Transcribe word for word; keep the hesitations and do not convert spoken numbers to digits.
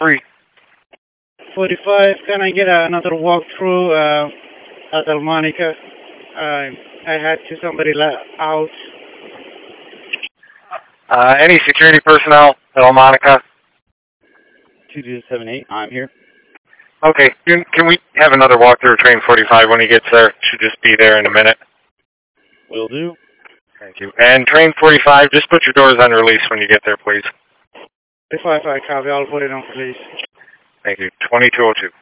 Three. forty-five, can I get another walkthrough uh, at Almonica? Uh, I had to somebody let out. Uh, any security personnel at Almonica? two two seven eight, I'm here. Okay, can, can we have another walkthrough of train forty-five when he gets there? Should just be there in a minute. Will do. Thank you. And train forty-five, just put your doors on release when you get there, please. forty-five, I copy. I'll put it on, please. Thank you. twenty-two oh two.